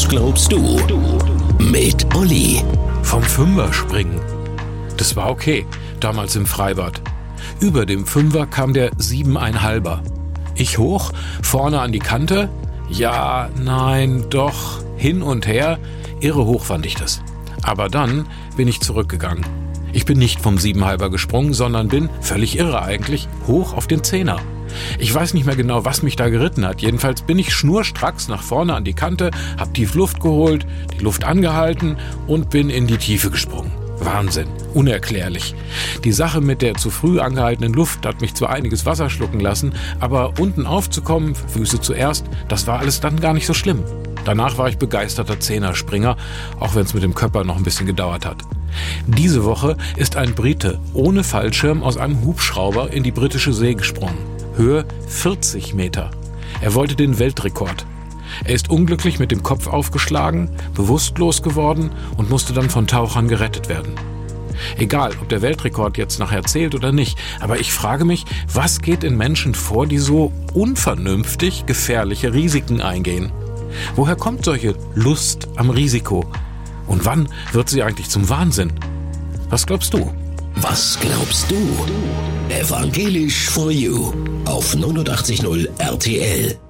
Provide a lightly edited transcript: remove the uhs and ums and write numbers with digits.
Was glaubst du? Mit Olli. Vom Fünfer springen. Das war okay, damals im Freibad. Über dem Fünfer kam der 7,5er. Ich hoch, vorne an die Kante. Ja, nein, doch, hin und her. Irre hoch fand ich das. Aber dann bin ich zurückgegangen. Ich bin nicht vom 7,5er gesprungen, sondern bin, völlig irre eigentlich, hoch auf den 10er. Ich weiß nicht mehr genau, was mich da geritten hat. Jedenfalls bin ich schnurstracks nach vorne an die Kante, hab tief Luft geholt, die Luft angehalten und bin in die Tiefe gesprungen. Wahnsinn, unerklärlich. Die Sache mit der zu früh angehaltenen Luft hat mich zwar einiges Wasser schlucken lassen, aber unten aufzukommen, Füße zuerst, das war alles dann gar nicht so schlimm. Danach war ich begeisterter Zehnerspringer, auch wenn es mit dem Körper noch ein bisschen gedauert hat. Diese Woche ist ein Brite ohne Fallschirm aus einem Hubschrauber in die britische See gesprungen. Höhe 40 Meter. Er wollte den Weltrekord. Er ist unglücklich mit dem Kopf aufgeschlagen, bewusstlos geworden und musste dann von Tauchern gerettet werden. Egal, ob der Weltrekord jetzt nachher zählt oder nicht, aber ich frage mich, was geht in Menschen vor, die so unvernünftig gefährliche Risiken eingehen? Woher kommt solche Lust am Risiko? Und wann wird sie eigentlich zum Wahnsinn? Was glaubst du? Was glaubst du? Evangelisch for You auf 89.0 RTL.